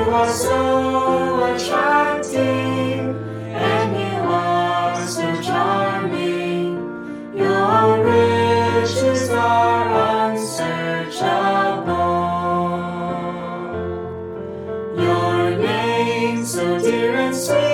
are so attractive, and you are so charming. Your riches are unsearchable. Your name so dear and sweet,